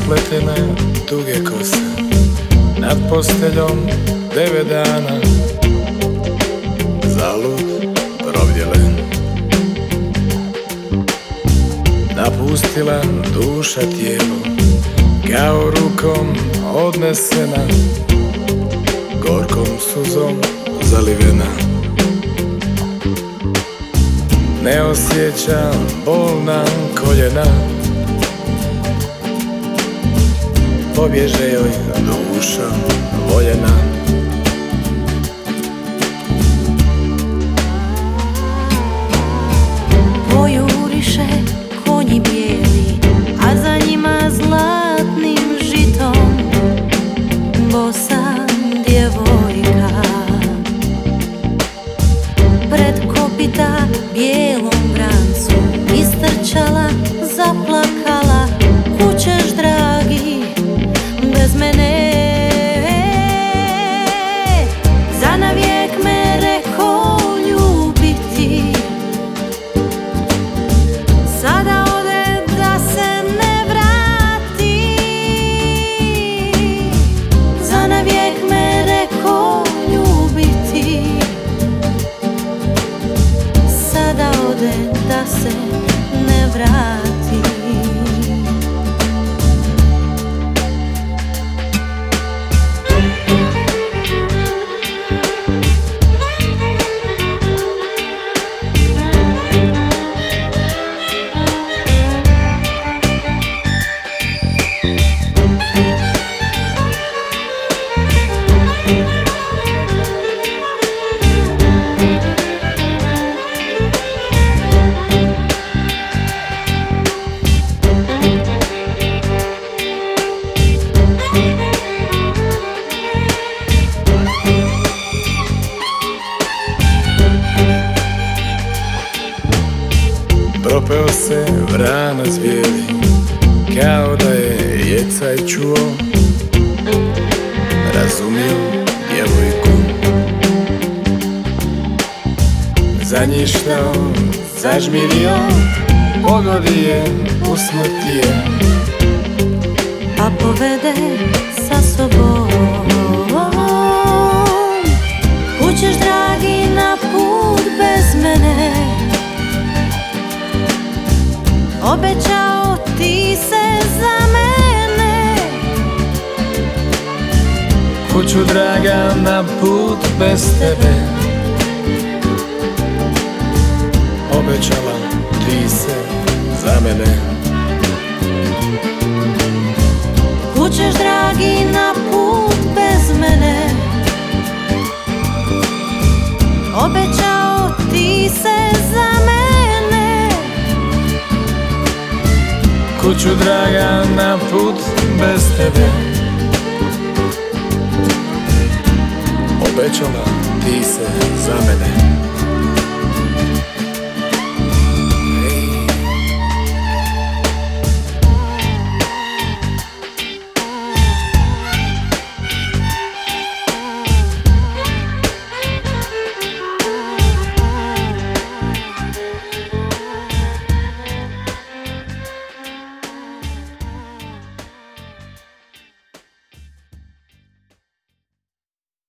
spletene duge kose, nad posteljom 9 dana, zalud provdjelen. Napustila duša tijelo, kao rukom odnesena, gorkom suzom zalivena. Ne osjećam bolna koljena, pobježe joj duša voljena. Pojuriše konji bijeli, a za njima zlatnim žitom bosa djevojka. Pred kopita bijelom vrancu istrčala, zaplakala, kućeš dragi bez mene. Zanavijek me reko ljubiti, sada ode da se ne vrati. Zanavijek me reko ljubiti, sada ode da se ne vrati. Propeo se vranac bijeli, kao da je jecaj čuo, razumio djevojku. Zanjištao, zažmirio, pogodi je, usmrti je, pa povede sa sobom. Kućeš dragi na put bez mene, obećao ti se za mene. Kuću draga na put bez tebe, obećala ti se za mene. Kućeš dragi na put bez mene, obećao ti se za mene. Kuću draga na put bez tebe, obećala ti se za mene.